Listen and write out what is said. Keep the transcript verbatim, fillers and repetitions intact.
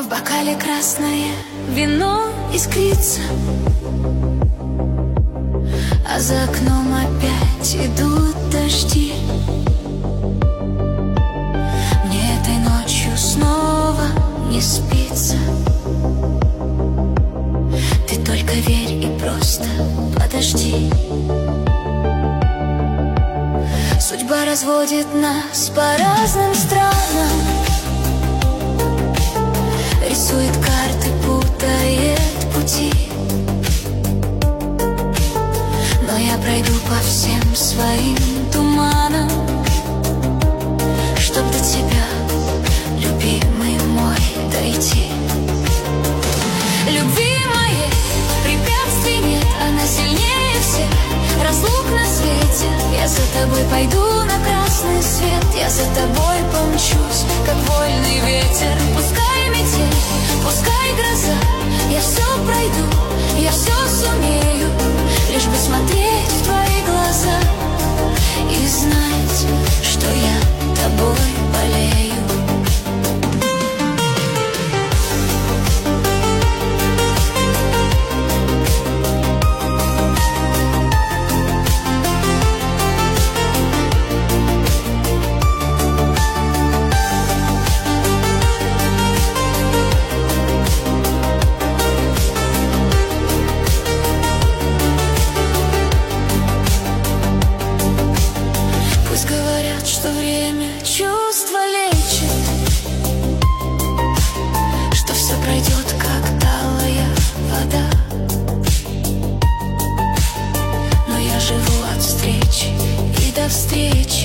В бокале красное вино искрится, а за окном опять идут дожди. Мне этой ночью снова не спится. Ты только верь и просто подожди. Судьба разводит нас по разным странам, рисует карты, путает пути. Но я пройду по всем своим туманам, чтоб до тебя, любимый мой, дойти. Любви моей препятствий нет, она сильнее всех разлук на свете. Я за тобой пойду на красный свет, я за тобой помчусь, как вольный ветер. Пускай метель, пускай гроза, я все пройду, я все сумею, лишь бы смотреть в твои глаза и знать, что я тобой болею. Что время чувства лечит, что все пройдет, как талая вода. Но я живу от встречи и до встречи.